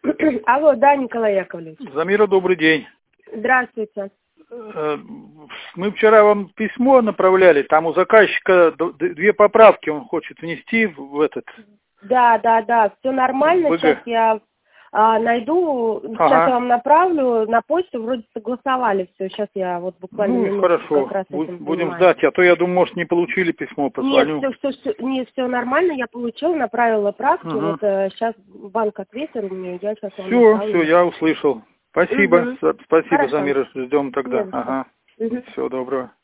Алло, да, Николай Яковлевич. Замира, добрый день. Здравствуйте. Мы вчера вам письмо направляли, там у заказчика две поправки он хочет внести в этот. Да, все нормально. Сейчас я найду, сейчас я вам направлю на почту, вроде согласовали все. Сейчас я вот буквально минутку хорошо. как раз этим Будем занимаюсь. ждать, а то я думаю, может, не получили письмо, позвоню. Нет, все нормально, я получила, направила правки. Вот сейчас банк ответил мне, я сейчас вам направлю. Все, я услышал. Спасибо, спасибо, Хорошо. Замира, ждем тогда. Ага. Всего доброго.